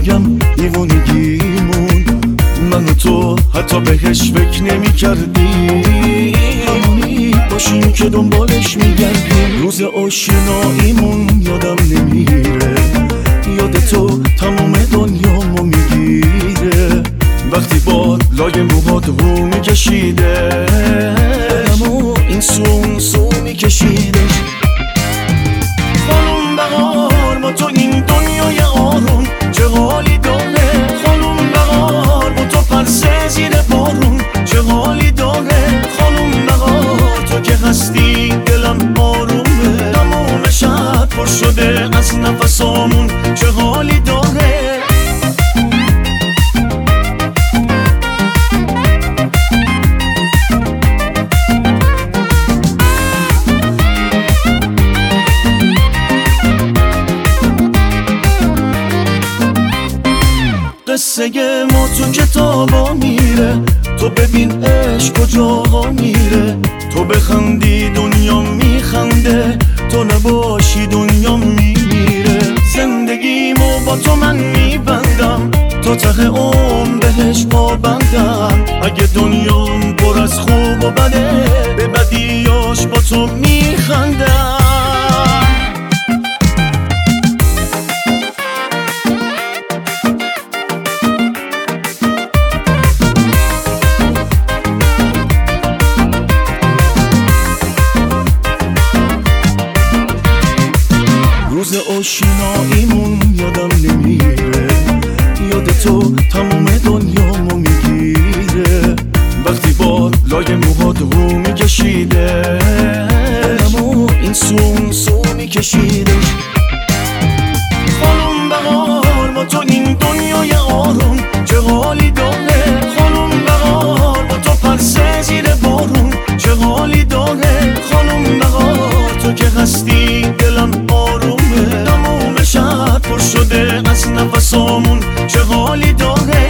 بگم دیوونگیمون من و تو حتی بهش فکر نمی کردیم همونی باشیم که دنبالش میگردیم. روز آشناییمون یادم نمیره، یاد تو تمام دنیامو میگیره. وقتی با لای موهات رو میکشیده آدمو این سو میکشیدش. خانم بهار با تو این دنیای آروم چه حالی داره. خانم بهار با تو پرسه زیر بارون چه حالی داره. خانم بهار تو که هستی دلم آرومه، تمام شب پر شده از نفسامون چه حالی داره. قصه ما تو کتابا میره، تو ببین عشق کجاها میره. تو بخندی دنیا میخنده، تو نباشی دنیا میمیره. زندگیمو با تو من میبندم، تو ته بهش پابندم. اگه دنیام پر از خوب و بده، به بدیاش با تو میخندم. روز آشناییمون یادم نمیره، یاد تو تمام دنیامو میگیره. وقتی با لای موهات رو میکشیده آدمو این سو میکشیده. خانم بهار با تو این دنیای آروم چه حالی داره. خانم بهار با تو پرسه زیر بارون چه حالی داره. خانم بهار تو که هستی دلم آرومه، تموم شب پر شده از نفسامون چه حالی داره.